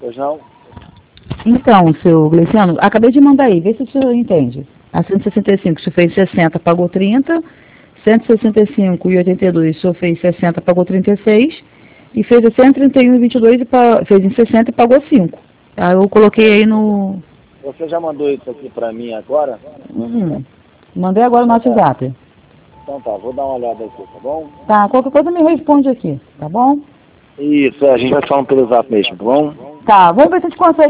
Pois não? Então, seu Gleiciano, acabei de mandar aí, vê se o senhor entende. A 165, o senhor fez 60, pagou 30. 165,82, o senhor fez 60, pagou 36. E fez a 131,22 e fez em 60 e pagou 5. Aí eu coloquei aí no... Você já mandou isso aqui pra mim agora? Mandei agora no WhatsApp. Então tá, vou dar uma olhada aqui, tá bom? Tá, qualquer coisa me responde aqui, tá bom? Isso, a gente vai falando pelo zap mesmo, tá bom? Tá, vamos ver se a gente consegue